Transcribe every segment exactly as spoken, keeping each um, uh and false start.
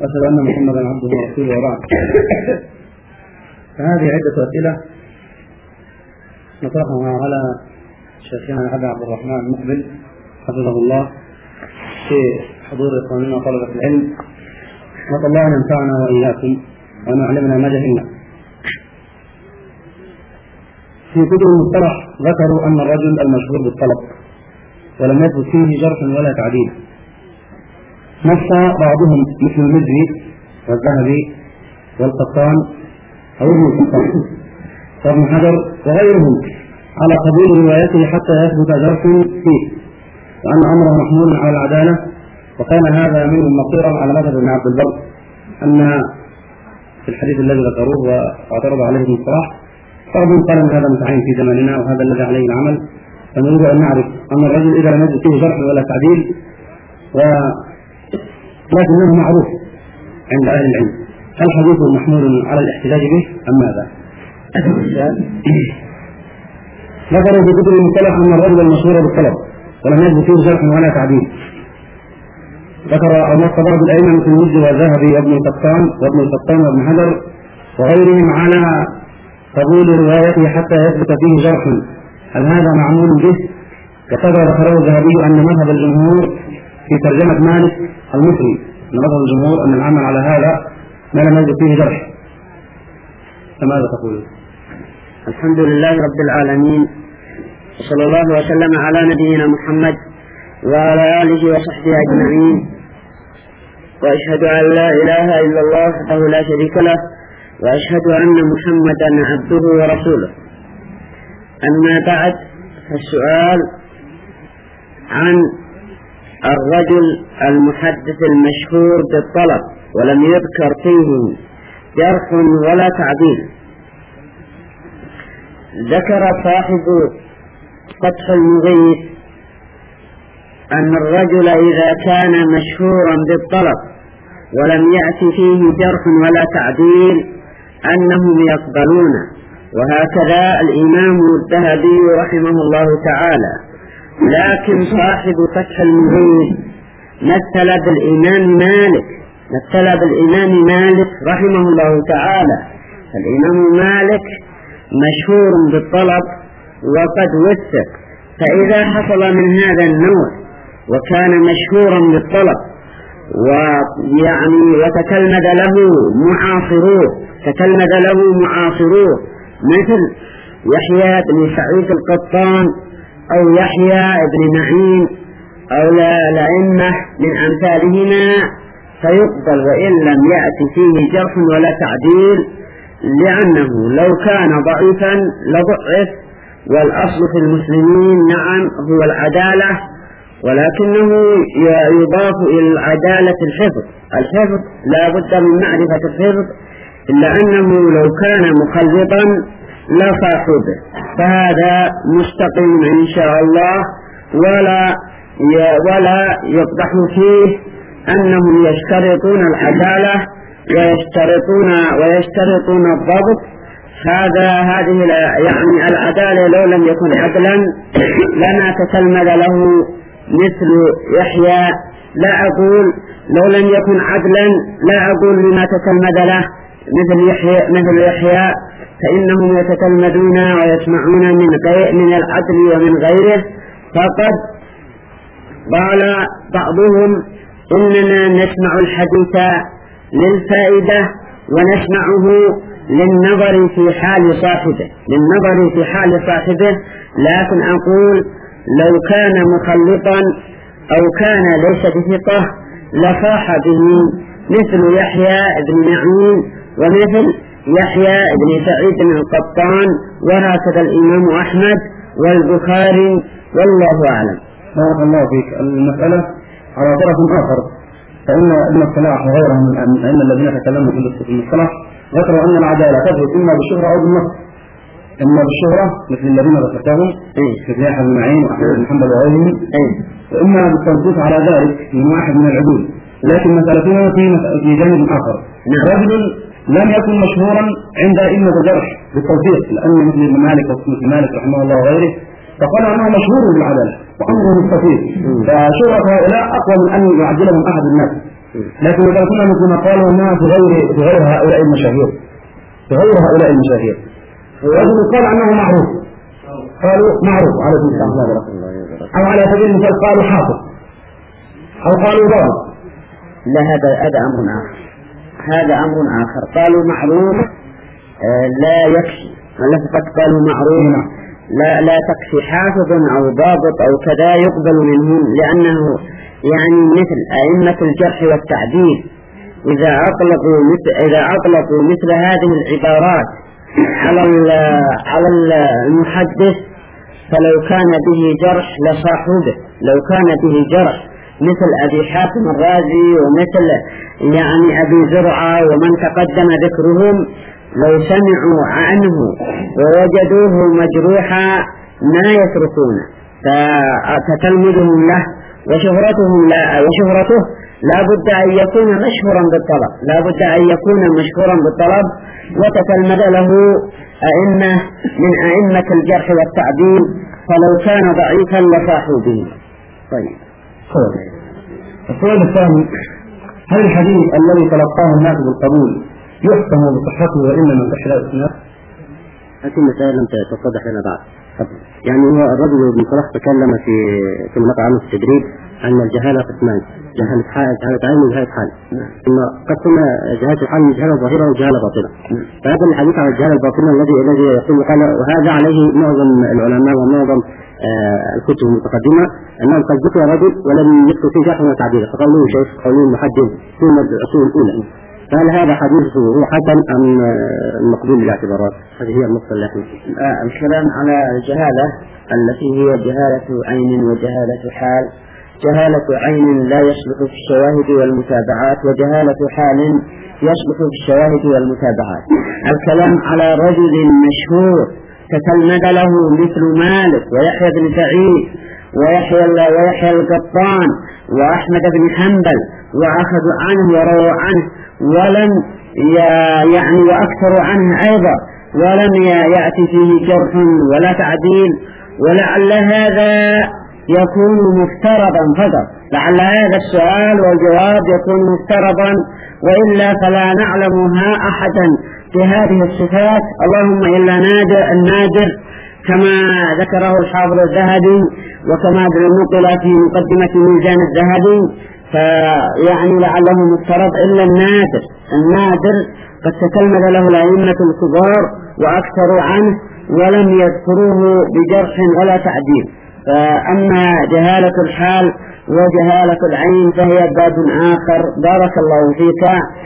وأشهد أن محمدا عبده ورسوله وبعد. فهذه عدة أسئلة نطرحها على شيخنا أبي عبد الرحمن مقبل حفظه الله في حضور إخواننا وطلبة العلم، نسأل الله أن ينفعنا وإياكم وأن يعلمنا ما جهلنا. في كتب المصطلح ذكروا أن الرجل المشهور بالطلب ولم يثبت فيه جرح ولا تعديل. نص بعضهم مثل المزي والذهبي والقطان أو ابن القطان وابن حجر وغيرهم على قبول روايته حتى يثبت جرح فيه، وأن أمره محمول على العدالة. وكان هذا منهم مصيرا على مذهب ابن عبد البر، أن في الحديث الذي ذكروه واعترض عليه ابن الصلاح بعضهم قال أن هذا متعين في زماننا وهذا الذي عليه العمل. فنريد أن نعرف أن الرجل إذا لم يجد فيه جرح ولا تعديل ولكنه معروف عند أهل العلم، هل حديثه محمول على الاحتجاج به أم ماذا؟ ذكروا في كتب المصطلح أن الرجل المشهور بالطلب ولم يجد فيه جرح ولا تعديل. ذكر أو نص بعض الأئمة مثل المزي والذهبي وابن القطان وابن القطان وابن حجر وغيرهم على قبول روايته حتى يثبت فيه جرح، هل هذا معمول به؟ وكذا ذكره الذهبي أن مذهب الجمهور في ترجمة مالك المصري، أن مذهب الجمهور أن العمل على هذا ما لم يجد فيه جرح. فماذا تقول؟ الحمد لله رب العالمين، صلى الله وسلم على نبينا محمد وعلى آله وصحبه أجمعين، وأشهد أن لا إله إلا الله وحده لا شريك له، وأشهد أن محمدا عبده ورسوله. أما بعد، فالسؤال عن الرجل المحدث المشهور بالطلب ولم يذكر فيه جرح ولا تعديل. ذكر صاحب فتح المغيث أن الرجل إذا كان مشهورا بالطلب ولم يأتي فيه جرح ولا تعديل أنهم يقبلونه، وهكذا الإمام الذهبي رحمه الله تعالى. لكن صاحب فتح المغيث مثل بالإمام مالك مثل بالإمام مالك رحمه الله تعالى. الإمام مالك مشهور بالطلب وقد وثق، فإذا حصل من هذا النوع وكان مشهورا بالطلب ويعني وتكلمد له معاصروه تكلمد له معاصروه مثل يحيى بن سعيد القطان أو يحيى بن معين أو الأئمة من أمثالهما فيقبل وإن لم يأتي فيه جرح ولا تعديل، لأنه لو كان ضعيفا لضعف، والأصل في المسلمين نعم هو العدالة، ولكنه يضاف إلى العدالة الحفظ. الحفظ لا بد من معرفة الحفظ، إلا أنه لو كان مخلطا لصاحبه، فهذا مستقيم إن شاء الله، ولا ولا يقدح فيه أنهم يشترطون العدالة ويشترطون ويشترطون الضبط. هذا هذه يعني العدالة لو لم يكن عدلا لما تكلمد له مثل يحيى، لا أقول لو لم يكن عدلا لا أقول لما تكلمد له مثل يحيى مثل يحيى فإنهم يتكلمدون ويسمعون من غير من العدل ومن غيره. فقد قال بعضهم إننا نسمع الحديث للفائدة ونسمعه للنظر في حال صاحبه للنظر في حال صاحبه لكن أقول لو كان مخلطا أو كان ليس بثقة لصاح به مثل يحيى بن معين ومثل يحيى بن سعيد بن القطان، وهكذا الإمام أحمد والبخاري، والله أعلم. بارك الله فيك. المسألة على طرف آخر، فإن ابن الصلاح وغيرهم من الأئمة الذين تكلموا في المصطلح ذكروا أن العدالة تثبت إما بالشهرة أو بالنص. إما بالشهرة مثل الذين ذكرتهم مثل يحيى بن معين وأحمد بن حنبل وغيرهم، وإما بالتنصيص على ذلك من واحد من العدول. لكن مسألتنا في في جانب آخر، رجل لم يكن مشهورا عند أئمة الجرح بالتوثيق، لأن مثل ابن مالك ومثل مالك رحمه الله وغيره فقال أنه مشهور بالعدالة وأمره مستفيد، فشهرة هؤلاء أقوى من أن يعدلهم أحد الناس. لكن إذا كنا نكون قالوا أنها في غير في غير هؤلاء المشاهير في غير هؤلاء المشاهير ولكن قال أنه معروف، قالوا معروف على سبيل المثال، أو على سبيل المثال قالوا حافظ أو قالوا ضابط. لا، هذا هذا أمر آخر، هذا أمر آخر. قالوا معروف آه لا يكفي، فقط قالوا معروف لا لا تكفي حافظ أو ضابط أو كذا يقبل منهم، لأنه يعني مثل أئمة الجرح والتعديل إذا أطلقوا مثل إذا أطلقوا مثل هذه العبارات على على المحدث فلو كان به جرح لصاحوا به، لو كان به جرح مثل أبي حاتم الرازي ومثل يعني أبي زرعة ومن تقدم ذكرهم لو سمعوا عنه ووجدوه مجروحا ما يتركونه، فتتلمذهم له وشهرتهم لا وشهرته لا بد أن يكون مشهورا بالطلب، لا بد أن يكون مشهورا بالطلب وتتلمذ له أئمة من أئمة الجرح والتعديل، فلو كان ضعيفا لصاحوا به. طيب، السؤال الثاني: هل الحديث الذي تلقاه الناس بالقبول يحكم بصحته وإن من صح لا إسناد؟ هذه المسألة لم تتضح لنا بعد. يعني هو الرجل ابن صلاح تكلم في في المقام في التدريب عن الجهالة قسمان: جهالة حال، جهالة عين، وجهالة حال. ثم قسم جهالة الحال من جهالة ظاهرة وجهالة باطنة. فهذا الحديث عن الجهالة الباطنة الذي الذي يقول قال، وهذا عليه معظم العلماء ومعظم آه الكتب المتقدمة أنهم قد ذكر رجل ولم يذكر فيه جرح وتعديل، فقالوا شيخ قولون محدث ثم الأصول الأولى. فهل هذا حديثه هو حسن أم مقبول بالاعتبارات؟ هذه هي النقطة التي آه الكلام على الجهالة التي هي جهالة عين وجهالة حال. جهالة عين لا يصلح في الشواهد والمتابعات، وجهالة حال يصلح في الشواهد والمتابعات. الكلام على رجل مشهور تتلمذ له مثل مالك ويحيى بن سعيد ويحيى ويحيى القطان وأحمد بن حنبل وأخذوا عنه ورووا عنه ولم يعني وأكثروا عنه أيضا ولم يأتي فيه جرح ولا تعديل، ولعل هذا يكون مفترضا فقط، لعل هذا السؤال والجواب يكون مفترضا، وإلا فلا نعلمها أحدا بهذه الصفات، اللهم إلا نادر النادر كما ذكره الحافظ الذهبي وكما نقل في مقدمة ميزان الذهبي، فيعني لعله مفترض إلا النادر. النادر قد تكلم له الأئمة الكبار وأكثروا عنه ولم يذكروه بجرح ولا تعديل. فأما جهالة الحال وجهالة العين فهي باب آخر. بارك الله فيك.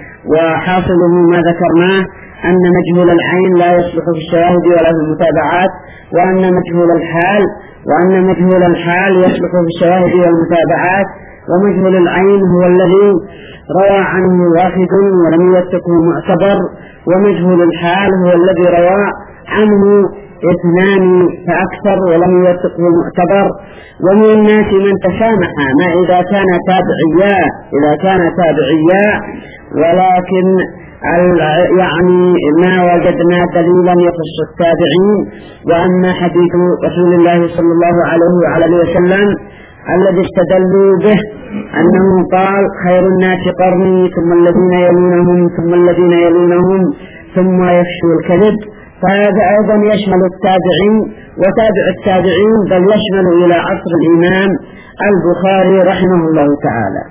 وحاصله ما ذكرناه أن مجهول العين لا يصلح في الشواهد ولا في المتابعات، وأن مجهول الحال وأن مجهول الحال يصلح في الشواهد والمتابعات، ومجهول العين هو الذي روى عنه واحد ولم يوثقه معتبر، ومجهول الحال هو الذي روى عنه اثنان فأكثر ولم يوثقه معتبر. ومن الناس من تسامح ما إذا كان تابعيا إذا كان تابعيا ولكن يعني ما وجدنا دليلا يخص التابعين. وأما حديث رسول الله صلى الله عليه وعلى اله وسلم الذي استدلوا به أنه قال: خير الناس قرني ثم الذين يلونهم ثم الذين يلونهم ثم يفشو الكذب، فهذا أيضا يشمل التابعين وتابع التابعين، بل يشمل إلى عصر الإمام البخاري رحمه الله تعالى.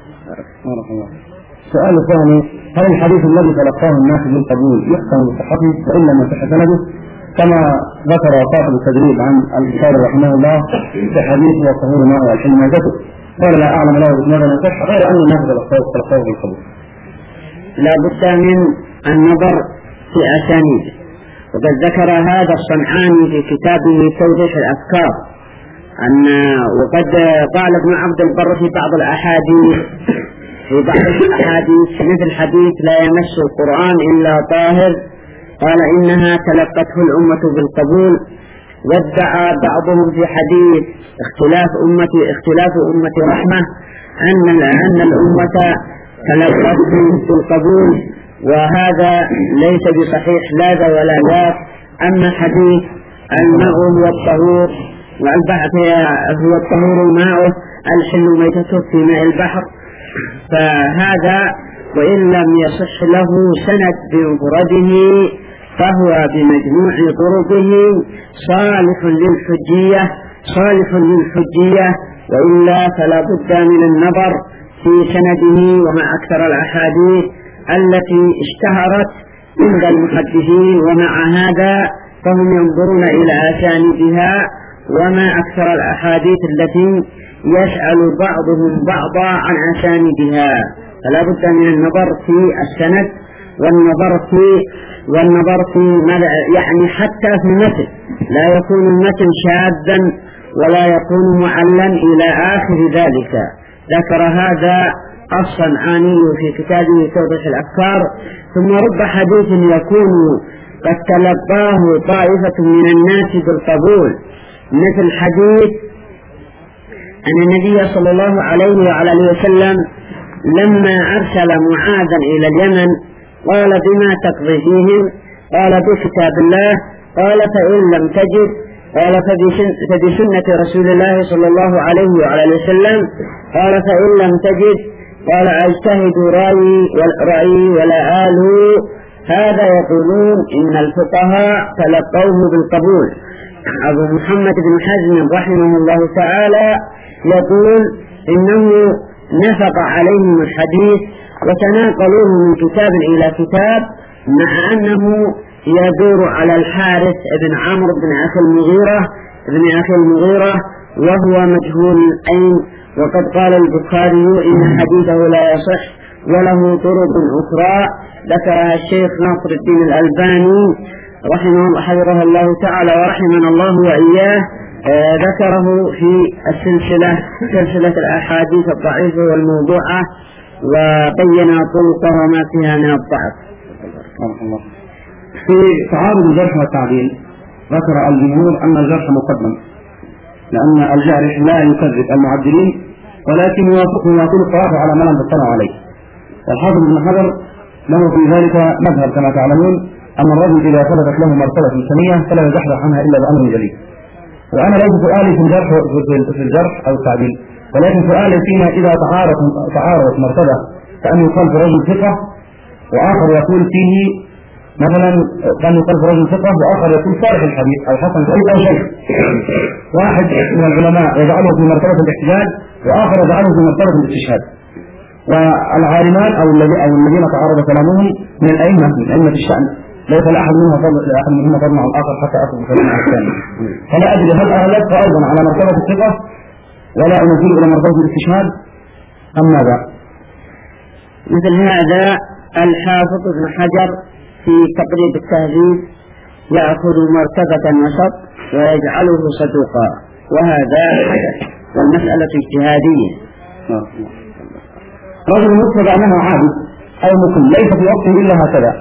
السؤال الثاني: هل الحديث الذي تلقاه الناس بالقبول يحكم بصحته وإلا ما صح سنده كما ذكر صاحب التدريب عن البخاري رحمه الله في حديث وطهور ماء والحلم ميتته؟ قال: لا أعلم له بإسناد صح غير أن الناس تلقاه بالقبول. لا بد من النظر في أسانيده، وقد ذكر هذا الصنعاني في كتابه توضيح الأفكار أن وقد قال ابن عبد البر في بعض الأحاديث في بعض الأحاديث مثل حديث لا يمس القرآن إلا طاهر، قال إنها تلقته الأمة بالقبول. وادعى بعضهم في حديث اختلاف أمتي اختلاف أمتي رحمة أن أن الأمة تلقته بالقبول، وهذا ليس بصحيح لا ذا ولا ذاك. أما حديث الماء هو الطهور والبحر هو الطهور ماءه الحل ميتته في ماء البحر، فهذا وإن لم يصح له سند بمفرده فهو بمجموع طرقه صالح للحجية صالح للحجية وإلا فلا بد من النظر في سنده ومع أكثر الأحاديث التي اشتهرت عند المحدثين، ومع هذا فهم ينظرون إلى أسانيدها وما أكثر الأحاديث التي يسأل بعضهم بعضا عن أسانيدها، فلا بد من النظر في السند والنظر في والنظر في يعني حتى في المتن لا يكون المتن شاذا ولا يكون معلا إلى آخر ذلك. ذكر هذا الصنعاني في كتابه توضيح الأفكار. ثم رب حديث يكون قد تلقاه طائفة من الناس بالقبول، مثل حديث أن النبي صلى الله عليه وعلى آله وسلم لما أرسل معاذا إلى اليمن قال بما تقضي فيهم؟ قال بكتاب الله. قال فإن لم تجد قال فبسنة رسول الله صلى الله عليه وعلى آله وسلم. قال فإن لم تجد قال أجتهد رأيي والرأي ولا آله. هذا يقولون إن الفقهاء تلقوه بالقبول. أبو محمد بن حزم رحمه الله تعالى يقول إنه نفق عليهم الحديث وتناقلوه من كتاب إلى كتاب، مع أنه يدور على الحارث بن عمرو بن أخي المغيرة بن أخي المغيرة وهو مجهول الأين. وقد قال البخاري إن حديثه لا يصح وله طرق أخرى ذكرها الشيخ ناصر الدين الألباني رحمه الله حفظه الله تعالى ورحمنا الله وإياه، آه ذكره في السلسلة سلسلة الأحاديث الضعيفة والموضوعة وبين طرقها ما فيها من الضعف. في تعارض الجرح والتعديل ذكر الجمهور أن الجرح مقدم، لأن الجارح لا يكذب المعدلين ولكن يوافقه يقول الصواب على ما لم تطلع عليه. والحافظ بن حجر له في ذلك مذهب كما تعلمون أن الرجل إذا ثبتت له مرتبة ثانية فلا يزحزح عنها إلا بأمر جليل. وأنا ليس سؤالي في الجرح في الجرح أو التعديل، ولكن سؤالي فيما إذا تعارض تعارضت مرتبة كأن يقال في رجل ثقة وآخر يقول فيه مثلا كان يقال في رجل ثقة وآخر يقول صالح الحديث أو حسن الحديث أو شيء. واحد من العلماء يجعله في مرتبة الاحتجاج وآخر يجعله في مرتبة الاستشهاد. والعالمان أو الذين تعارض كلامهم من الأئمة من أئمة الشأن ليس لأحد منهم فضل لأحد منهم فضل عن الآخر حتى أخذ كلام الثاني. فلا أدري هل أغلبت أيضا على مرتبة الثقة ولا أنزل إلى مرتبة الاستشهاد أم ماذا؟ مثل هذا الحافظ ابن حجر في تقريب التهذيب يأخذ مرتبة الوسط ويجعله صدوقا، وهذا والمسألة اجتهادية. رجل يكتب أنه عابد أو مقيم ليس في وقته إلا هكذا،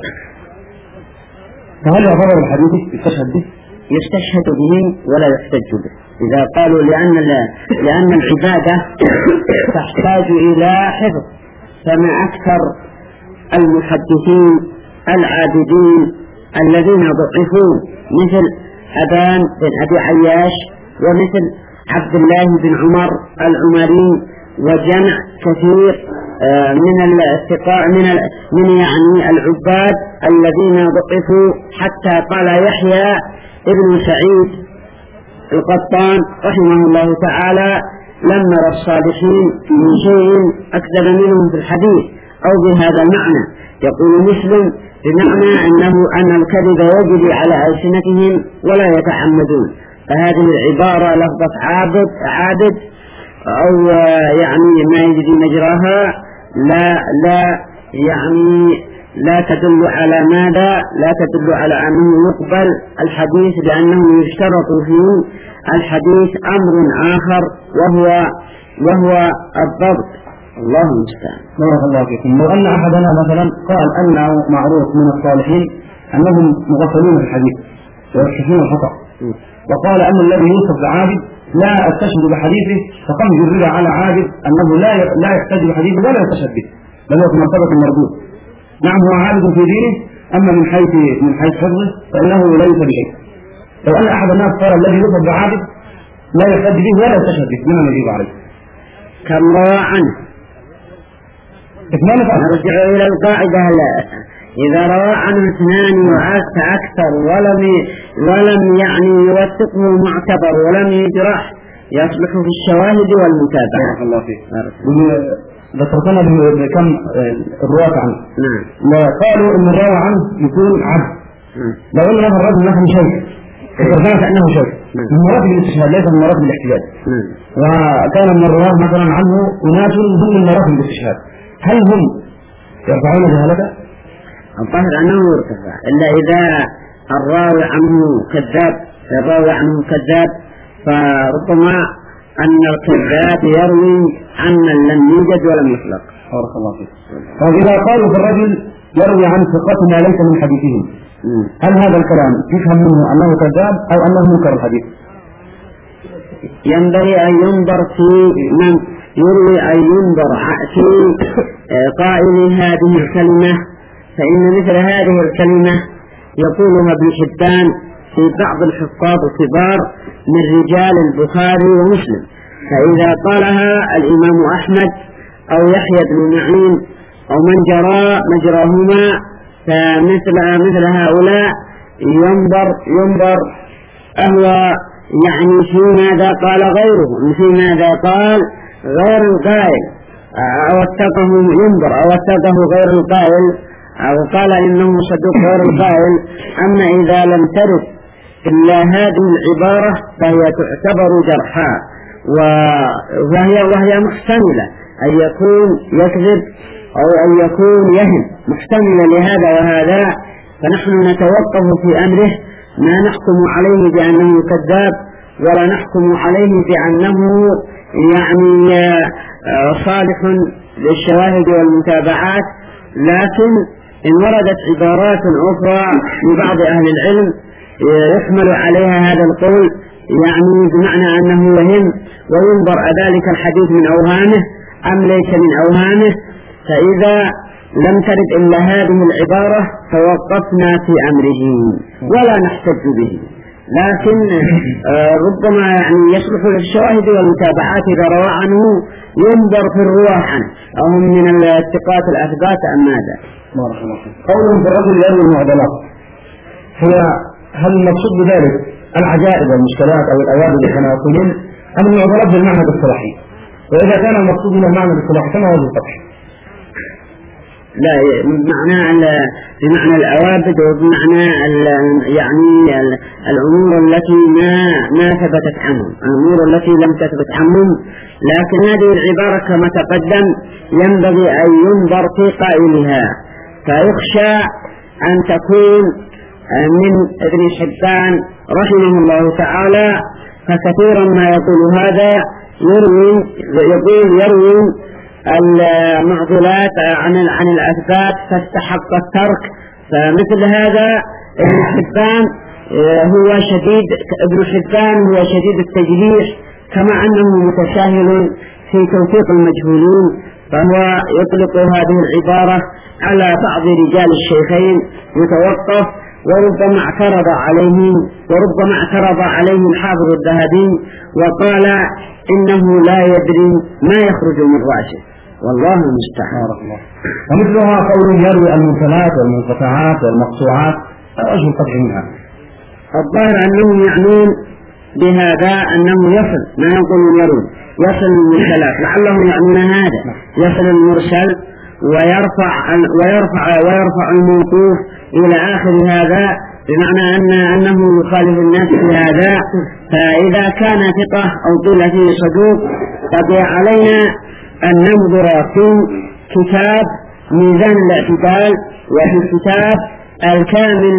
فهل يعتبر الحديث يستشهد به؟ يستشهد به ولا يحتج به إذا قالوا لأن لأن العبادة تحتاج إلى حفظ، فما أكثر المحدثين العابدين الذين ضعفوا مثل أبان بن أبي عياش ومثل عبد الله بن عمر العمري وجمع كثير من الثقاء من من يعني العباد الذين ضعفوا، حتى قال يحيى ابن سعيد القطان رحمه الله تعالى لما رأى الصالحين من شيء أكذب منهم في الحديث أو بهذا المعنى. يقول مسلم بمعنى أنه أن الكذب يجري على ألسنتهم ولا يتعمدون، فهذه العبارة لفظة عابد عابد أو يعني ما يجري مجراها لا لا يعني لا تدل على ماذا لا تدل على أنه يقبل الحديث، لأنه يشترط فيه الحديث أمر آخر وهو وهو الضبط. الله المستعان. بارك الله فيكم. لو أن أحدنا مثلا قال أنه معروف من الصالحين أنهم مغفلون في الحديث ويكشفون الخطأ، وقال أن الذي يوصف بعابد لا أستشهد بحديثه، فقام يجرد على عابد أنه لا لا يحتج بحديثه ولا يستشهد به، بل هو في مرتبة المردود. نعم هو عابد في دينه، أما من حيث من حيث حفظه فإنه ليس بشيء. لو أن أحد الناس قال الذي يوصف بعابد لا يحتج به ولا يستشهد به، بما نجيب عليه؟ كم روى عنه اثنان فأكثر. نرجع إلى القاعدة لا. إذا روى عنه اثنان فأكثر ولم ولم يعني يوثقه معتبر ولم يجرح يصلح في الشواهد والمتابعة. بارك الله فيك. ذكرتنا بكم الرواة عنه. نعم. لا قالوا إن الراوي عنه يكون عبد. لو قلنا له الرجل نحن شيء فكرنا كأنه شيء من مراتب الاستشهاد ليس من مراتب الاحتجاج. وكان من الرواه مثلا عنه أناس ضمن مراتب الاستشهاد، هل هم يرفعون جهالته؟ الظاهر أنه يرتفع إلا إذا الراوي عنه كذاب، الراوي عنه كذاب فربما أن الكذاب يروي عن من لم يوجد ولم يخلق. بارك الله فيك. فإذا قالوا في الرجل يروي عن ثقات ما ليس من حديثهم، هل هذا الكلام يفهم منه أنه كذاب أو أنه منكر الحديث؟ ينبغي أن ينظر في من يروي، أن ينظر في قائل هذه الكلمة، فإن مثل هذه الكلمة يقولها ابن حبان في بعض الحفاظ الكبار من رجال البخاري ومسلم، فإذا قالها الإمام أحمد أو يحيى بن معين أو من جرى مجراهما فمثل مثل هؤلاء ينظر ينظر أهو يعني في ماذا قال غيره، في ماذا قال غير القائل، أوثقه ينظر أوثقه غير القائل أو قال إنه صدوق غير القائل. أما إذا لم ترد إلا هذه العبارة فهي تعتبر جرحا، وهي وهي محتملة أن يكون يكذب أو أن يكون يهم، محتملة لهذا وهذا، فنحن نتوقف في أمره، ما نحكم عليه بأنه كذاب ولا نحكم عليه بأنه يعني صالح للشواهد والمتابعات. لكن إن وردت عبارات أخرى لبعض أهل العلم يحمل عليها هذا القول، يعني بمعنى أنه يهم وينظر ذلك الحديث من أوهامه أم ليس من أوهامه، فإذا لم ترد إلا هذه العبارة توقفنا في أمره ولا نحتج به. لكن ربما يعني يصلح للشواهد والمتابعات إذا روى عنه ينظر في الرواة عنه أو من الثقات الأثبات أم ماذا. قولهم في الرجل يروي المعضلات، هي هل المقصود بذلك العجائب والمشكلات أو الأوابد كما يقولون أم المعضلات بالمعنى الاصطلاحي؟ وإذا كان المقصود من المعنى الاصطلاحي كما هو الفتح؟ لا، بمعنى بمعنى الأوابد وبمعنى يعني الأمور التي ما ما ثبتت عنهم، الأمور التي لم تثبت عنهم. لكن هذه العبارة كما تقدم ينبغي أن ينظر في قائلها، فيخشى أن تكون من ابن حبان رحمه الله تعالى، فكثيرا ما يقول هذا يروي يقول يروي المعضلات عن عن الأثبات فاستحق الترك. فمثل هذا ابن حبان هو شديد ابن حبان هو شديد التجريح، كما أنه متساهل في توثيق المجهولين، فهو يطلق هذه العبارة على بعض رجال الشيخين يتوقف، وربما اعترض عليه وربما اعترض عليه الحافظ الذهبي وقال إنه لا يدري ما يخرج من رأسه، والله المستعان. ومثلها قول يروي المنكرات والمنقطعات والمقطوعات، أجل القطع منها. الظاهر أنهم يعنون بهذا أنه يصل، ما يقول يروي يصل المرسلات، لعلهم يعنون هذا، يصل المرسل ويرفع ويرفع ويرفع الموقوف إلى آخر هذا، بمعنى أن أنه يخالف الناس في هذا. فإذا كان ثقة أو قيل فيه صدوق قد علينا أن ننظر في كتاب ميزان الاعتدال وفي الكتاب الكامل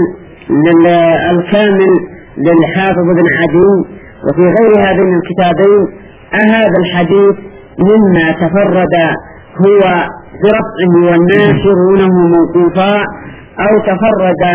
الكامل للحافظ بن عدي وفي غير هذين الكتابين، أهذا الحديث مما تفرد هو برفعه والناس يرونه موقوفا، أو تفرد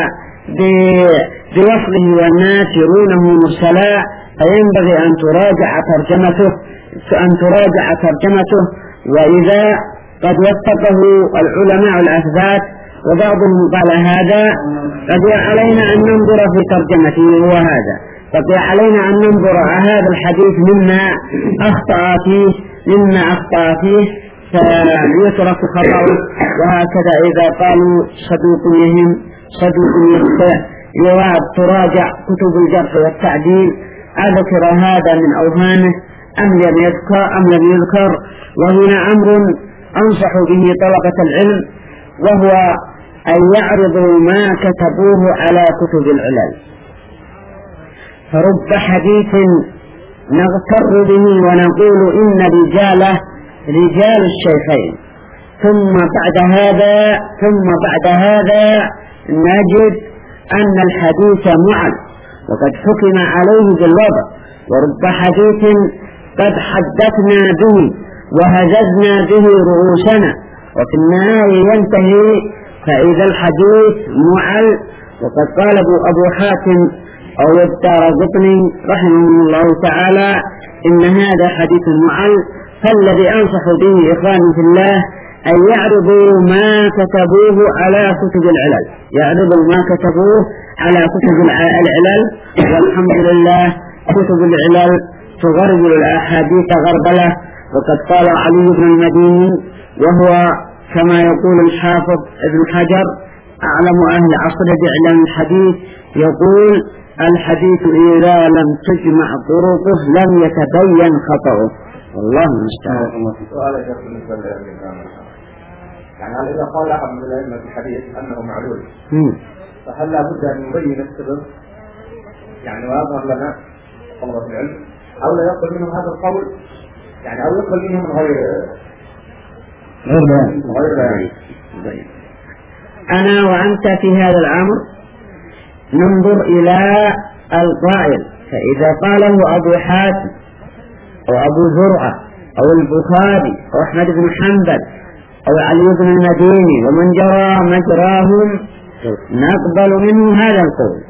بوصله والناس يرونه مرسلا، فينبغي أن تراجع ترجمته أن تراجع ترجمته وإذا قد وثقه العلماء الأثبات وبعضهم قال هذا، قد علينا أن ننظر في ترجمته هو هذا، قد علينا أن ننظر هذا الحديث مما أخطأ فيه مما أخطأ فيه فيترك خطأ. وهكذا إذا قالوا صدوق يهم صدوق يخطئ يواب تراجع كتب الجرح والتعديل أذكر هذا من أوهامه أم لم يذكر أم لم يذكر. وهنا أمر أنصح به طلبة العلم، وهو أن يعرضوا ما كتبوه على كتب العلل. فرب حديث نغتر به ونقول إن رجاله رجال الشيخين، ثم بعد هذا ثم بعد هذا نجد أن الحديث معل وقد حكم عليه بالوضع. ورب حديث قد حدثنا به وهززنا به رؤوسنا وفي النهاية ينتهي فإذا الحديث معل. وقد قال أبو حاتم أو الدارقطني رحمه الله تعالى إن هذا حديث معل. فالذي أنصح به إخواني في الله أن يعرضوا ما كتبوه على كتب العلل، يعرضوا ما كتبوه على كتب العلل. والحمد لله كتب العلل تغربل الأحاديث غربلة. وقد قال علي بن المديني وهو كما يقول الحافظ ابن حجر أعلم أهل عصر بعلم الحديث، يقول الحديث إذا لم تجمع طرقه لم يتبين خطأه. والله المستعان. سؤال يا شيخ بالنسبة للإمام، يعني هل إذا قال أحد من الأئمة في الحديث أنه معلول فهل لابد أن يبين السبب يعني ويظهر لنا طلبة العلم، أو لا يقبل منهم هذا القول يعني أو يقبل منهم من غير غير بيان غير بيان؟ أنا وأنت في هذا الأمر ننظر إلى القائل، فإذا قاله أبو حاتم أو أبو زرعة أو البخاري أو أحمد بن حنبل أو علي بن المديني ومن جرى مجراهم نقبل منه هذا القول.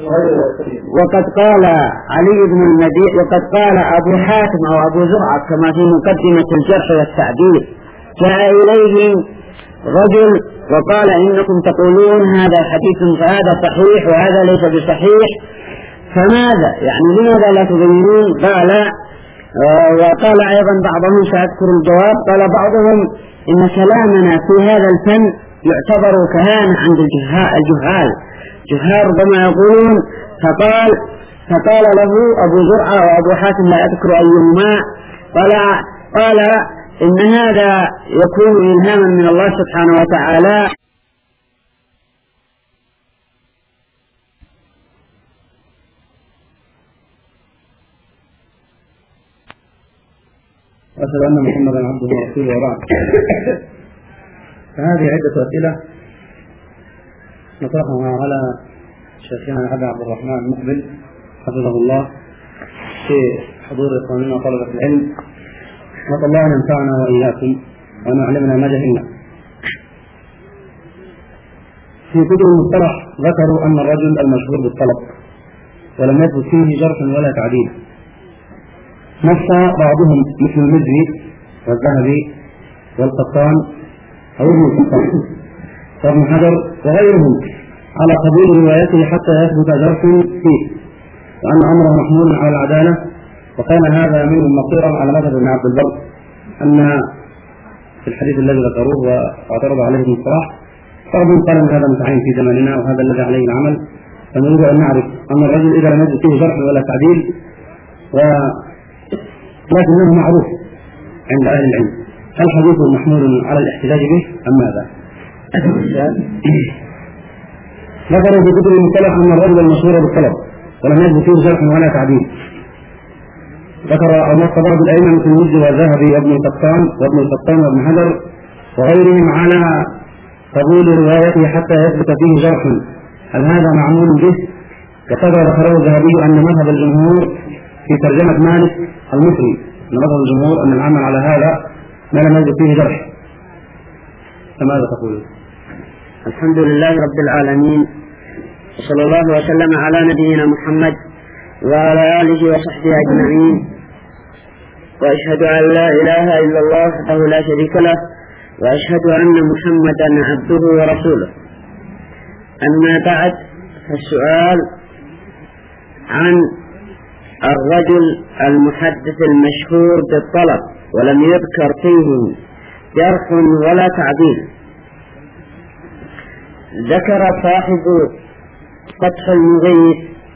وقد قال علي بن المديني وقد قال أبو حاتم أو أبو زرعة كما في مقدمة الجرح والتعديل جاء إليه رجل وقال إنكم تقولون هذا حديث فهذا صحيح وهذا ليس بصحيح، فماذا يعني لماذا لا تبينون؟ قال آه وقال أيضا بعضهم سأذكر الجواب، قال بعضهم إن كلامنا في هذا الفن يعتبر كهانة عند الجهال جهال ربما يقولون. فقال فقال له أبو زرعة وأبو حاتم لا أذكر أيهما قال قال إن هذا يكون إلهاما من الله سبحانه وتعالى. وأشهد أن محمدا عبده ورسوله وبعد. فهذه عدة أسئلة نطرحها على شيخنا أبي عبد الرحمن مقبل حفظه الله في حضور إخواننا طلبة العلم، نسأل الله أن ينفعنا وإياكم وأن يعلمنا ما جهلنا. في كتب المصطلح ذكروا أن الرجل المشهور بالطلب ولم يثبت فيه جرح ولا تعديل. نص بعضهم مثل المزي والذهبي والقطان أو ابن القطان وابن حجر وغيرهم على قبول روايته حتى يثبت جرح فيه وأن أمره محمول على العدالة. وكان هذا منهم مقيرا على مذهب ابن عبد البر أن في الحديث الذي ذكروه واعترض عليه ابن الصلاح فرض قال أن هذا متعين في زماننا وهذا الذي عليه العمل. فنريد أن نعرف أن الرجل إذا لم يجد فيه جرح ولا تعديل و لكنه معروف عند أهل العلم، هل حديثه محمول على الاحتجاج به أم ماذا؟ ذكروا في كتب المصطلح أن الرجل المشهور بالطلب ولم يجد فيه جرح ولا تعديل. ذكر أو نص بعض الأئمة مثل المزي والذهبي وابن القطان وابن القطان وابن حجر وغيرهم على قبول روايته حتى يثبت فيه جرح، هل هذا معمول به؟ وكذا ذكره الذهبي أن مذهب الجمهور في ترجمة مالك المصري أن مذهب الجمهور أن العمل على هذا ما لم يجد فيه جرح، فماذا تقول؟ الحمد لله رب العالمين، صلى الله وسلم على نبينا محمد وعلى آله وصحبه أجمعين، وأشهد أن لا إله إلا الله وحده لا شريك له، وأشهد أن محمدا عبده ورسوله. أما بعد، فالسؤال عن الرجل المحدث المشهور بالطلب ولم يذكر فيه جرح ولا تعديل. ذكر صاحب فتح المغيث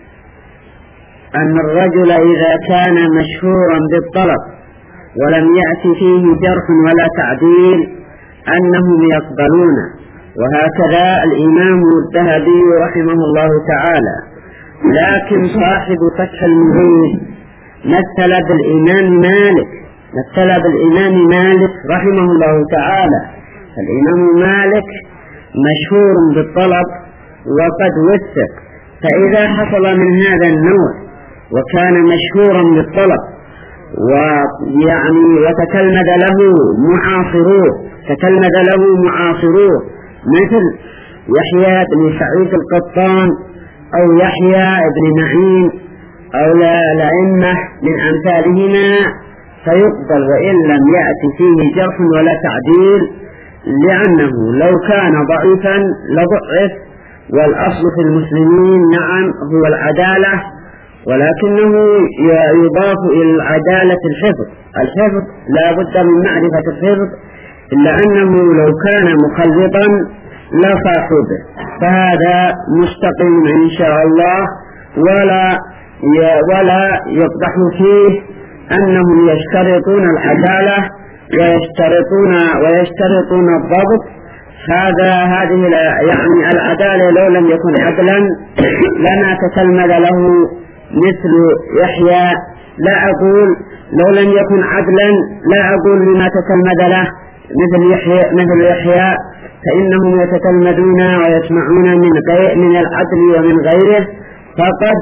أن الرجل إذا كان مشهورا بالطلب ولم يأتي فيه جرح ولا تعديل أنهم يقبلونه. وهكذا الإمام الذهبي رحمه الله تعالى. لكن صاحب فتح المغيث مثل بالإمام مالك مثل بالإمام مالك رحمه الله تعالى. الإمام مالك مشهور بالطلب وقد وثق، فإذا حصل من هذا النوع وكان مشهورا بالطلب ويعني وتكلمد له معاصروه تكلمد له معاصروه مثل يحيى بن سعيد القطان أو يحيى بن معين أو الأئمة من أمثالهما فيقبل وإن لم يأتي فيه جرح ولا تعديل، لأنه لو كان ضعيفا لضعف، والأصل في المسلمين نعم هو العدالة، ولكنه يضاف إلى العدالة الحفظ. الحفظ لا بد من معرفة الحفظ، إلا أنه لو كان مخلطا لصاحبه، فهذا مستقيم إن شاء الله، ولا ولا يقدح فيه أنهم يشترطون العدالة ويشترطون ويشترطون الضبط. هذا هذه يعني العدالة لو لم يكن عدلا لما تتلمذ له مثل يحيى، لا أقول لو لم يكن عدلا لا أقول لما تتلمذ له مثل يحيى مثل يحيى فإنهم يتتلمذون ويسمعون من غير من العدل ومن غيره. فقد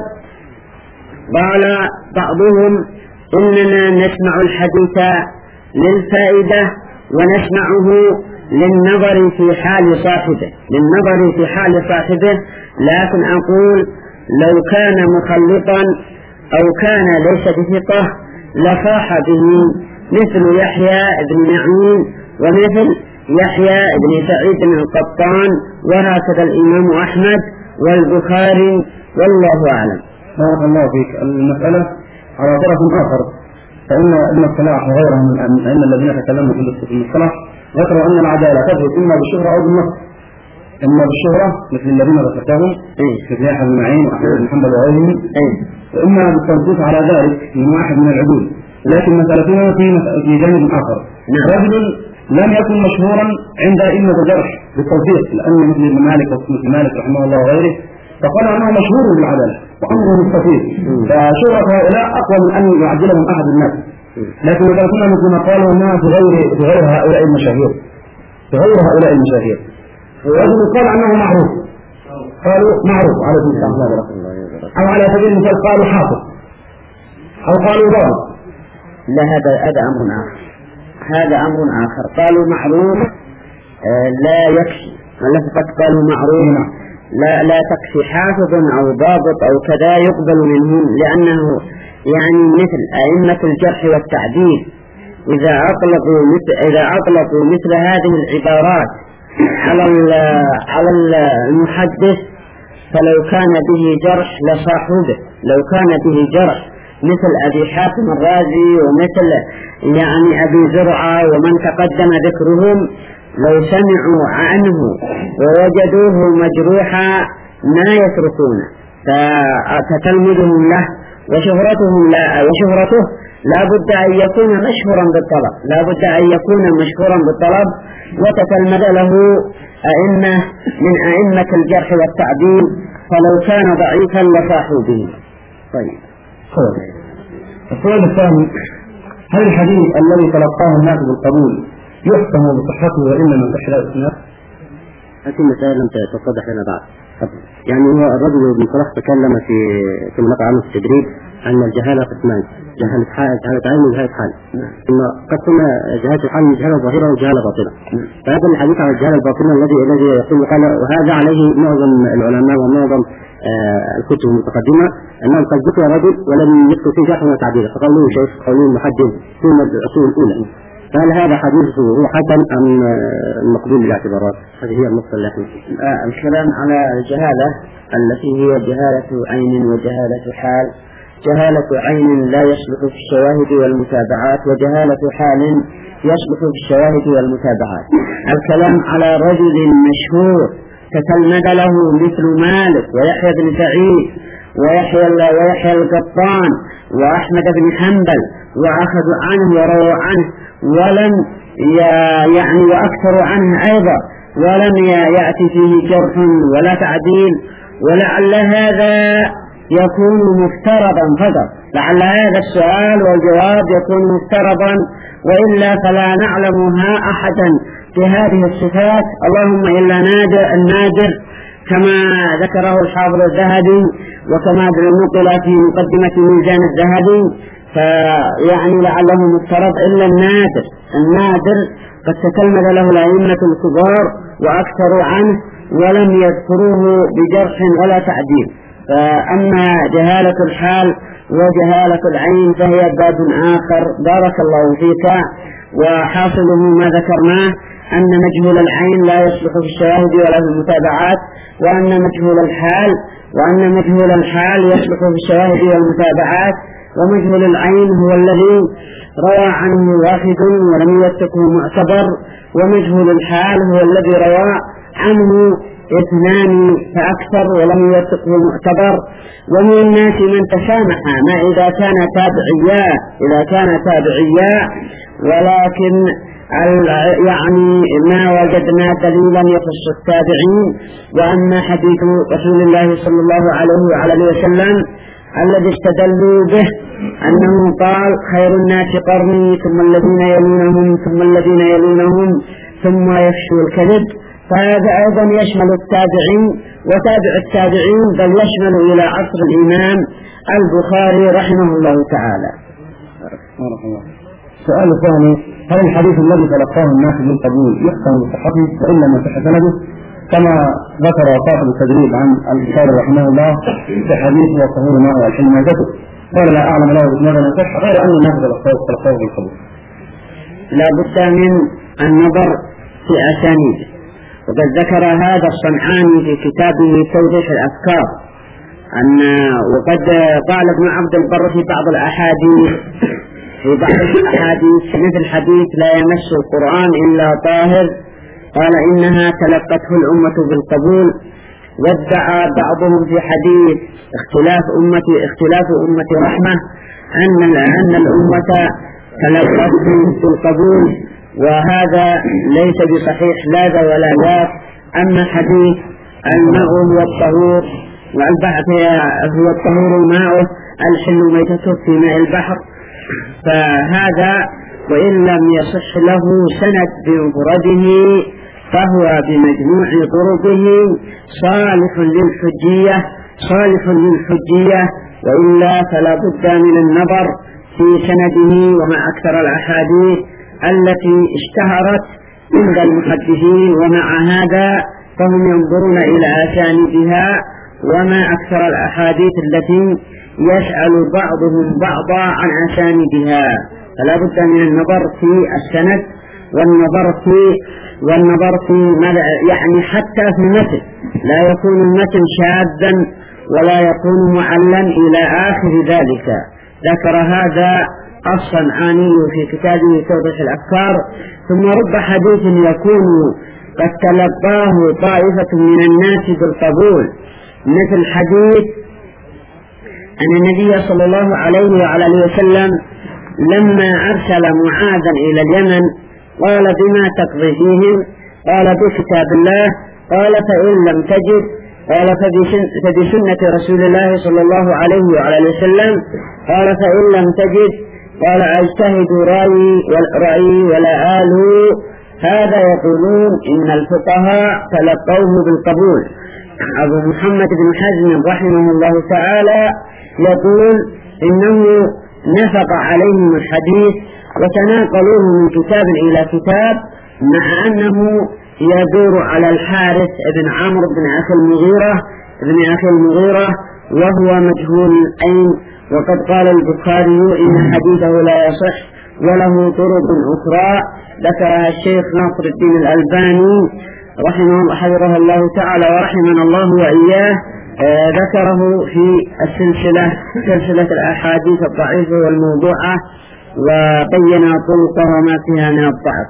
قال بعضهم إننا نسمع الحديث للفائدة ونسمعه للنظر في حال صاحبه للنظر في حال صاحبه لكن أقول لو كان مخلطا أو كان ليس بثقة لصاح به مثل يحيى بن معين ومثل يحيى بن سعيد بن القطان، وهكذا الإمام أحمد والبخاري، والله أعلم. بارك الله فيك. المسألة على طرف آخر، فإن ابن الصلاح وغيره من الأئمة الذين تكلموا في المصطلح ذكروا أن العدالة تثبت إما بالشهرة أو بالنص. إما بالشهرة مثل الذين ذكرتهم مثل يحيى بن معين وأحمد بن حنبل وغيرهم، وإما بالتنصيص على ذلك من واحد من العدول. لكن مسألتنا في في جانب آخر، رجل لم يكن مشهورا عند أئمة الجرح بالتوثيق، لأن مثل ابن مالك ومثل مالك رحمه الله وغيره فقال أنه مشهور بالعدالة وأمره مستفيد، فشهرة هؤلاء أقوى من أن يعدلهم أحد الناس. لكن إذا كنا مثل ما قالوا الناس في غير في غير هؤلاء المشاهير في غير هؤلاء المشاهير رجل قال أنه معروف، قالوا معروف على سبيل المثال، أو على سبيل المثال قالوا حافظ أو قالوا ضابط. لا، هذا هذا أمر آخر هذا أمر آخر قالوا معروف آه لا يكفي، فقط قالوا معروف لا لا تكفي حافظ أو ضابط أو كذا يقبل منهم، لأنه يعني مثل أئمة الجرح والتعديل إذا أطلقوا مثل إذا أطلقوا مثل هذه العبارات على على المحدث فلو كان به جرح لصاحبه، لو كان به جرح مثل أبي حاتم الرازي ومثل يعني أبي زرعة ومن تقدم ذكرهم لو سمعوا عنه ووجدوه مجروحا ما يتركونه، فتتلمذهم له وشهرتهم لا وشهرته لا بد أن يكون مشهورا بالطلب لا بد أن يكون مشهورا بالطلب وتتلمذ له أئمة من أئمة الجرح والتعديل، فلو كان ضعيفا لصاحوا به. طيب، السؤال الثاني: هل الحديث الذي تلقاه الناس بالقبول يحكم بصحته وإن لم يصح له الإسناد؟ هذه المسألة لم تتضح لنا بعد. يعني هو الرجل ابن صلاح تكلم في في المقطع عنه في التدريب أن الجهالة قسمان: جهالة حال جهالة عين وجهالة حال. ثم قسم جهالة الحال من جهالة ظاهرة وجهالة باطنة. فهذا الحديث عن الجهالة الباطنة الذي الذي يقول قال وهذا عليه معظم العلماء ومعظم الكتب المتقدمة أنهم قد ذكر رجل ولم يذكر فيه جرح ولا تعديل، فقالوا شيخ قولون محدث ثم الأصول الأولى. فهل هذا حديثه هو حسن أم مقبول بالاعتبارات؟ هذه هي النقطة اللي احنا الكلام على الجهالة التي هي جهالة عين وجهالة حال، جهالة عين لا يصلح في الشواهد والمتابعات، وجهالة حال يصلح في الشواهد والمتابعات. الكلام على رجل مشهور تتلمذ له مثل مالك ويحيى بن سعيد ويحيى ويحيى القطان وأحمد بن حنبل، وأخذوا عنه ورووا عنه ولم يعني وأكثروا عنه أيضا، ولم يأتي فيه جرح ولا تعديل. ولعل هذا يكون مفترضا فقط، لعل هذا السؤال والجواب يكون مفترضا، وإلا فلا نعلمها أحدا بهذه الصفات، اللهم إلا نادر النادر كما ذكره الحافظ الذهبي وكما نقل في مقدمة ميزان الذهبي، فيعني لعله مفترض إلا النادر. النادر قد تكلم له الأئمة الكبار وأكثروا عنه ولم يذكروه بجرح ولا تعديل. فأما جهالة الحال وجهالة العين فهي باب آخر. بارك الله فيك. وحاصله ما ذكرناه أن مجهول العين لا يصلح في الشواهد ولا في المتابعات، وأن مجهول الحال وأن مجهول الحال يصلح في الشواهد والمتابعات، ومجهول العين هو الذي روى عنه واحد ولم يوثقه معتبر، ومجهول الحال هو الذي روى عنه اثنان فأكثر ولم يوثقه معتبر. ومن الناس من تسامح ما إذا كان تابعيا إذا كان تابعيا ولكن يعني ما وجدنا دليلا يخص التابعين. وأما حديث رسول الله صلى الله عليه وعلى وسلم الذي استدلوا به أنه قال خير الناس قرني ثم الذين يلونهم ثم الذين يلونهم ثم يفشو الكذب، فهذا أيضا يشمل التابعين وتابع التابعين، بل يشمل إلى عصر الإمام البخاري رحمه الله تعالى. السؤال الثاني: هل الحديث الذي تلقاه الناس بالقبول يحكم بصحته فإن لم يصح سنده، كما ذكر صاحب التدريب عن البخاري رحمه الله في حديث وطهور ماء والحل ميتته، قال لا أعلم له بماذا يصح غير أن الناس تلقاه بالقبول؟ لا بد من النظر في أسانيده، وقد ذكر هذا الصنعاني في كتابه توضيح الأفكار أن وقد قال ابن عبد البر في بعض الأحاديث في بعض الأحاديث مثل حديث لا يمس القرآن إلا طاهر، قال إنها تلقته الأمة بالقبول. وادعى بعضهم في حديث اختلاف أمتي اختلاف أمتي رحمة أن أن الأمة تلقته بالقبول، وهذا ليس بصحيح لا ذا ولا ذاك. أما حديث الماء هو الطهور والبحر هو الطهور ماءه الحل ميتته في ماء البحر، فهذا وإن لم يصح له سند بمفرده فهو بمجموع طرقه صالح للحجية صالح للحجية وإلا فلا بد من النظر في سنده. ومع أكثر الأحاديث التي اشتهرت عند المحدثين، ومع هذا فهم ينظرون إلى أسانيدها، وما أكثر الأحاديث التي يسأل بعضهم بعضا عن أسانيدها، فلا بد من النظر في السند والنظر في والنظر في يعني حتى في المتن لا يكون المتن شاذا ولا يكون معلا إلى آخر ذلك. ذكر هذا الصنعاني في كتابه توضيح الأفكار. ثم رب حديث يكون قد تلقاه طائفة من الناس بالقبول، مثل حديث أن النبي صلى الله عليه وعلى آله وسلم لما أرسل معاذا إلى اليمن قال بما تقضي فيهم؟ قال بكتاب الله. قال فإن لم تجد قال فبسنة رسول الله صلى الله عليه وعلى آله وسلم. قال فإن لم تجد قال أجتهد رأيي والرأي ولا آله. هذا يقولون إن الفقهاء تلقوه بالقبول. أبو محمد بن حزم رحمه الله تعالى يقول إنه نفق عليهم الحديث وتناقلوه من كتاب إلى كتاب، مع أنه يدور على الحارث بن عمرو بن أخي المغيرة بن أخي المغيرة وهو مجهول العين. وقد قال البخاري إن حديثه لا يصح وله طرق أخرى ذكرها الشيخ ناصر الدين الألباني رحمه الله حفظه الله تعالى ورحمنا الله وإياه آه ذكره في السلسلة سلسلة الأحاديث الضعيفة والموضوعة وبين طرقه وما فيها من الضعف.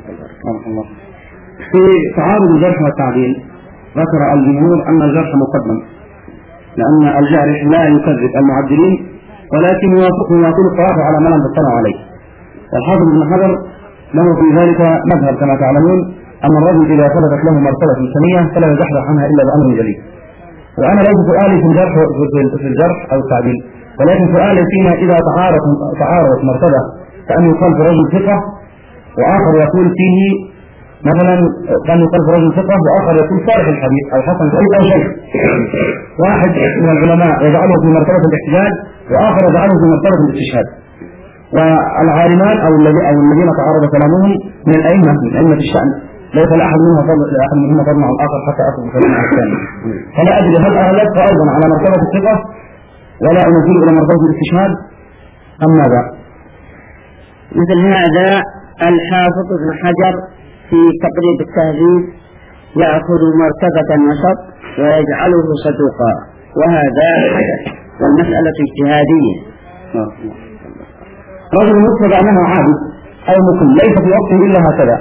في تعارض الجرح والتعديل ذكر الجمهور أن الجرح مقدم لأن الجارح لا يكذب المعدلين ولكن يواصل الصواب على ما لم تطلع عليه. والحافظ ابن حجر له في ذلك مذهب كما تعلمون أن الرجل إذا ثبتت له مرتبة ثانية فلا يزحزح عنها إلا بأمر جليل. وأنا ليس سؤالي في الجرح في الجرح أو التعديل ولكن سؤالي فيما إذا تعارض تعارض مرتبة كأن يقال في رجل ثقة وآخر يقول فيه مثلا كان يقال في رجل ثقة وآخر يقول صالح الحديث أو حسن أو شيء. واحد من العلماء يجعله في مرتبة الاحتجاج وآخر يجعله في مرتبة الاستشهاد. والعالمان أو الذين تعارض كلامهم من الأئمة من أئمة الشأن ليس لأحد منهم فضل لأحد منهم فضل على الآخر حتى أصل كلام الثاني. فلا أدري هل أغلبت أيضا على مرتبة الثقة ولا أنزل إلى مرتبة الاستشهاد أم ماذا؟ مثل هذا الحافظ ابن حجر في تقريب التهذيب يأخذ مرتبة النشط ويجعله صدوقا وهذا والمسألة اجتهادية. رجل يقصد أنه عابد أو مكن ليس في وقته إلا هكذا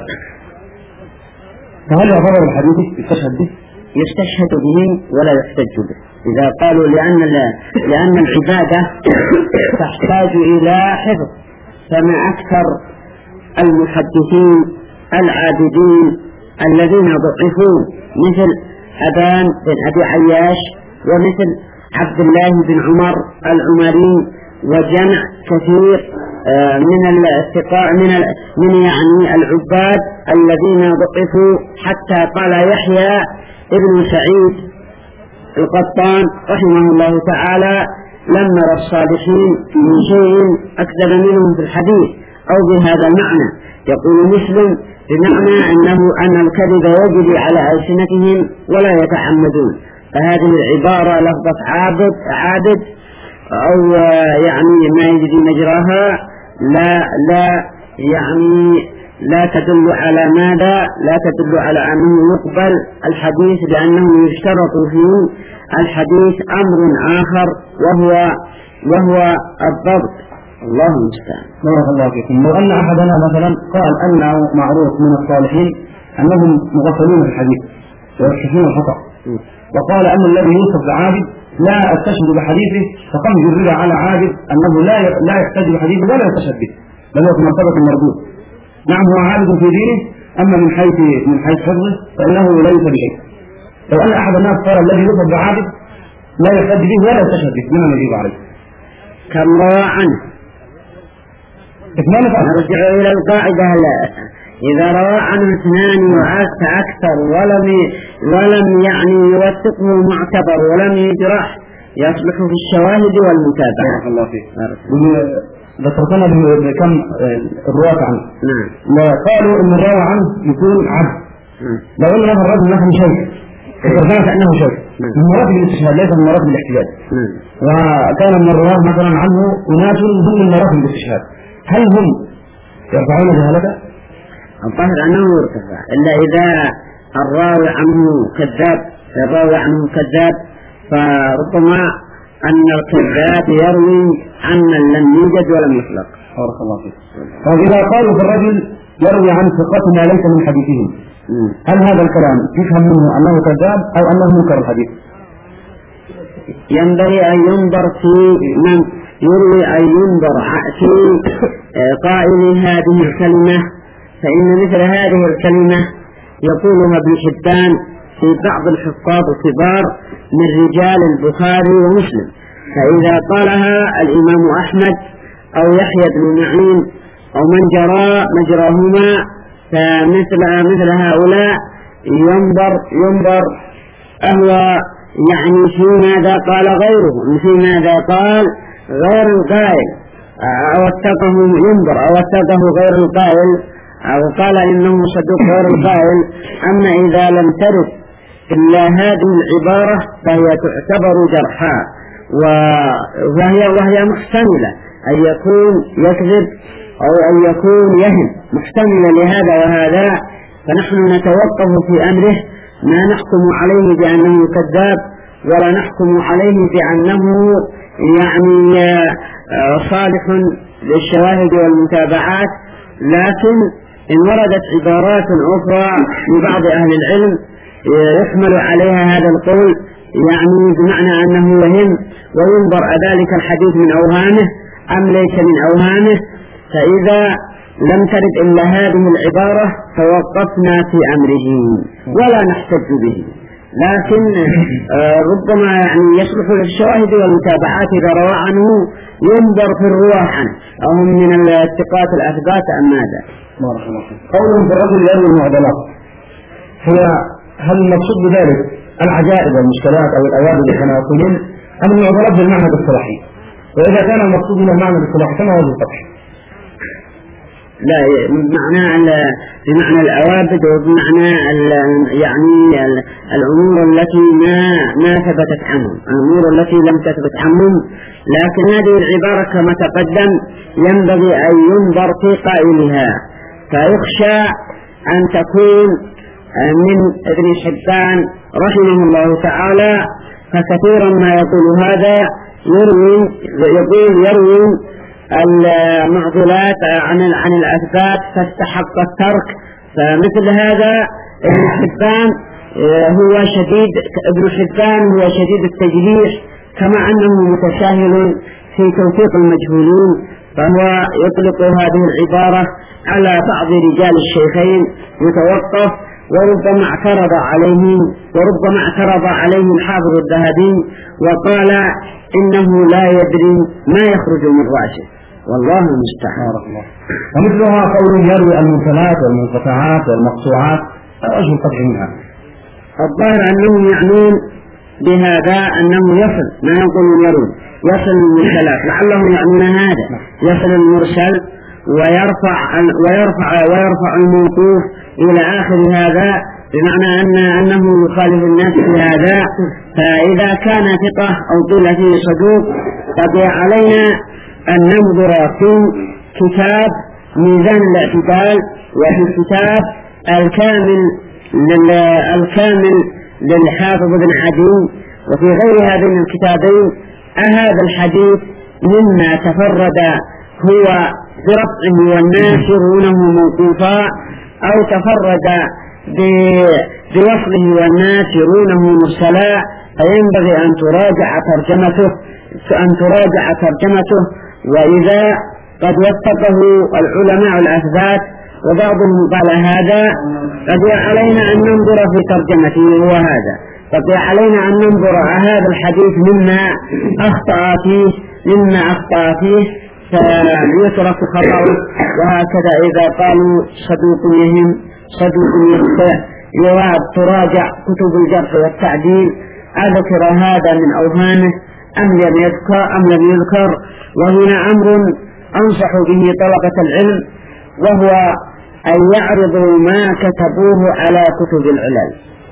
فهل يعتبر الحديث يستشهد به؟ يستشهد به ولا يحتج به إذا قالوا لأن لأن العبادة تحتاج إلى حفظ فما أكثر المحدثين العابدين الذين ضعفوا مثل أبان بن أبي عياش ومثل عبد الله بن عمر العمري وجمع كثير من الثقاء من من يعني العباد الذين ضعفوا حتى قال يحيى ابن سعيد القطان رحمه الله تعالى لم نرى الصالحين من شيء أكثر منهم في الحديث أو بهذا المعنى. يقول مسلم بمعنى أنه أن الكذب يجري على ألسنتهم ولا يتعمدون. فهذه العبارة لفظة عابد عابد أو يعني ما يجري مجراها لا لا يعني لا تدل على ماذا لا تدل على أنه يقبل الحديث لأنه يشترط فيه الحديث أمر آخر وهو وهو الضبط. الله المستعان. بارك الله فيكم. لو أن أحدنا مثلا قال أنه معروف من الصالحين أنهم مغفلون في الحديث ويكشفون الخطأ وقال أن الذي يوصف بعابد لا أستشهد بحديثه فقم جرد على عابد أنه لا لا يحتج بحديثه ولا يستشهد به بل هو في مرتبة المردود. نعم هو عابد في دينه أما من حيث من حيث حفظه فإنه ليس بشيء. لو أن أحد الناس قال الذي يوصف بعابد لا يحتج به ولا يستشهد به لما نجيب عليه؟ كم روى عنه؟ نرجع إلى القاعدة لا إذا روى عنه اثنان وعاش أكثر ولم ولم يعني يوثقه معتبر ولم يجرح يصلح في الشواهد والمتابعة. الله فيك. ذكرتنا بكم الرواة عنه. نعم. لا قالوا إن الراوي عنه يكون عبد. لو أن هذا الرجل له شيء فكان أنه شيء من مراتب الاستشهاد ليس من مراتب الاحتجاج. وكان من الرواه مثلا عنه أناس ضمن مراتب الاستشهاد هل هم يرفعون جهالته؟ الظاهر أنه يرتفع إلا إذا الراوي عنه كذاب الراوي عنه كذاب فربما أن الكذاب يروي عن من لم يوجد ولم يخلق. بارك الله فيك. فإذا قالوا في الرجل يروي عن ثقات ما ليس من حديثهم هل هذا الكلام يفهم منه أنه كذاب أو أنه منكر الحديث؟ ينبغي أن ينظر في من يروي أن ينظر في قائل هذه الكلمة فإن مثل هذه الكلمة يقولها ابن حبان في بعض الحفاظ الكبار من رجال البخاري ومسلم فإذا قالها الإمام أحمد أو يحيى بن معين أو من جرى مجراهما فمثل مثل هؤلاء ينظر ينظر أهو يعني في ماذا قال غيره في ماذا قال غير القائل أوثقه ينظر أوثقه غير القائل أو قال إنه صدوق غير القائل. أما إذا لم ترد إلا هذه العبارة فهي تعتبر جرحا وهي وهي محتملة أن يكون يكذب أو أن يكون يهم محتملة لهذا وهذا فنحن نتوقف في أمره ما نحكم عليه بأنه كذاب ولا نحكم عليه بأنه يعني صالح للشواهد والمتابعات. لكن إن وردت عبارات أخرى لبعض أهل العلم يحمل عليها هذا القول، يعني بمعنى أنه يهم وينظر أذلك الحديث من أوهامه أم ليس من أوهامه، فإذا لم ترد إلا هذه العبارة توقفنا في أمره ولا نحتج به. لكن ربما يعني يصلح للشواهد والمتابعات إذا روى عنه ينظر في الرواة عنه أهم من الثقات الأثبات أم ماذا. قول بالرجل يروي المعضلات، هي هل المقصود بذلك العجائب والمشكلات أو الأوابد كما يقولون أم المعضلات بالمعنى الاصطلاحي؟ وإذا كان المقصود من المعنى الاصطلاحي كما هو الفتح؟ لا، بمعنى بمعنى الأوابد وبمعنى يعني الأمور التي ما ما ثبتت عنهم، الأمور التي لم تثبت عنهم. لكن هذه العبارة كما تقدم ينبغي أن ينظر في قائلها، فيخشى أن تكون من ابن حبان رحمه الله تعالى، فكثيرا ما يقول هذا يروي يقول يروي المعضلات عن عن الأثبات فاستحق الترك. فمثل هذا ابن حبان هو شديد ابن حبان هو شديد التجريح، كما أنه متساهل في توثيق المجهولين، فهو يطلق هذه العبارة على بعض رجال الشيخين يتوقف، وربما اعترض عليه وربما اعترض عليه الحافظ الذهبي وقال إنه لا يدري ما يخرج من رأسه، والله المستعان. ومثلها قول يروي المنكرات والمنقطعات والمقطوعات، وجه القطع منها. الظاهر أنهم يعنون بهذا أنه يصل ما يقول يروي يصل المرسلات، لعلهم يعنون هذا يصل المرسل ويرفع ويرفع ويرفع الموقوف إلى آخر هذا، بمعنى أن أنه يخالف الناس في هذا. فإذا كان ثقة أو قيل فيه صدوق قد علينا أن ننظر في كتاب ميزان الاعتدال وفي الكتاب الكامل الكامل للحافظ بن عدي وفي غير هذين الكتابين أهذا الحديث مما تفرد هو برفعه والناس يرونه موقوفا، أو تفرد بوصله والناس يرونه مرسلا، فينبغي أن تراجع ترجمته أن تراجع ترجمته وإذا قد وثقه العلماء الأثبات وبعضهم قال هذا، قد علينا أن ننظر في ترجمته هو هذا، قد علينا أن ننظر هذا الحديث مما أخطأ فيه مما أخطأ فيه فيترك خطأه. وهكذا إذا قالوا صدوق يهم صدوق يخطئ يواب تراجع كتب الجرح والتعديل أذكر هذا من أوهامه أم لم يذكر أم لم يذكر. وهنا أمر أنصح به طلبة العلم، وهو أن يعرضوا ما كتبوه على كتب العلل،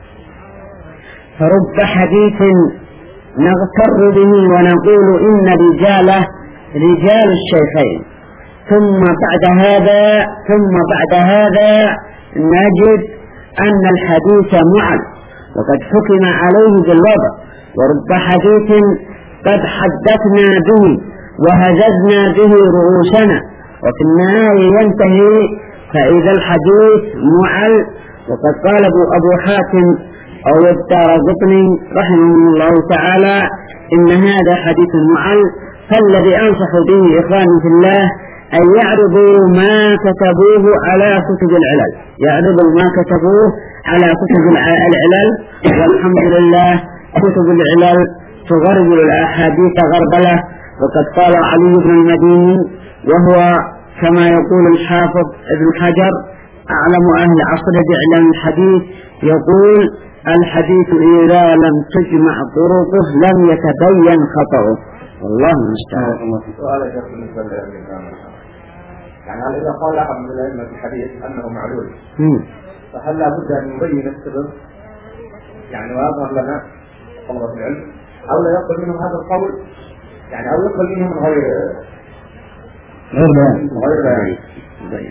فرب حديث نغتر به ونقول إن رجاله رجال الشيخين، ثم بعد هذا ثم بعد هذا نجد أن الحديث معل وقد حكم عليه بالوضع، ورب حديث قد حدثنا به وهززنا به رؤوسنا وفي النهاية ينتهي فإذا الحديث معل. وقد قال أبو حاتم أو الدارقطني رحمه الله تعالى إن هذا حديث معل. فالذي أنصح به إخواني في الله أن يعرضوا ما كتبوه على كتب العلل، يعرضوا ما كتبوه على كتب العلل، والحمد لله كتب العلل تغربل الأحاديث غربلة. وقد قال علي بن المديني وهو كما يقول الحافظ ابن حجر أعلم أهل عصر بإعلام الحديث، يقول الحديث إذا لم تجمع طرقه لم يتبين خطأه، والله المستعان. سؤال يا شيخ بالنسبة للإمام، يعني هل إذا قال أحد من الأئمة في الحديث أنه معلول فهل لا بد أن يبين السبب يعني ويظهر لنا طلبة العلم، أو لا يقبل منهم هذا القول يعني أو يقبل منهم من غير غير بيان غير بيان.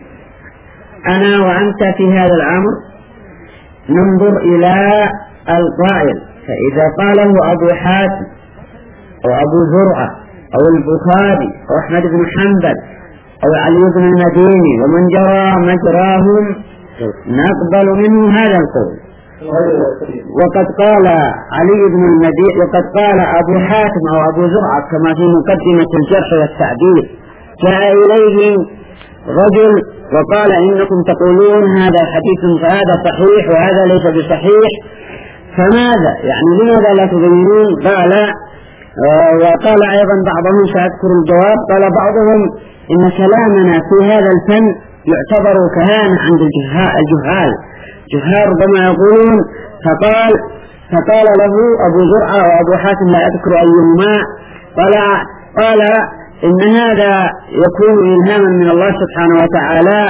أنا وأنت في هذا الأمر ننظر إلى القائل فإذا قاله أبو حاتم أو أبو زرعة أو البخاري أو أحمد بن حنبل أو علي بن المديني ومن جرى مجراهم نقبل منه هذا القول. وقد قال علي بن المديني وقد قال أبو حاتم أو أبو زرعة كما في مقدمة الجرح والتعديل، جاء إليه رجل وقال إنكم تقولون هذا حديث فهذا صحيح وهذا ليس بصحيح، فماذا يعني لماذا لا تبينون؟ قال آه وقال أيضا بعضهم سأذكر الجواب، قال بعضهم إن كلامنا في هذا الفن يعتبر كهانة عند الجهال جهال ربما يقولون. فقال فقال له أبو زرعة وأبو حاتم لا أذكر أيهما، قال قال إن هذا يكون إلهاما من الله سبحانه وتعالى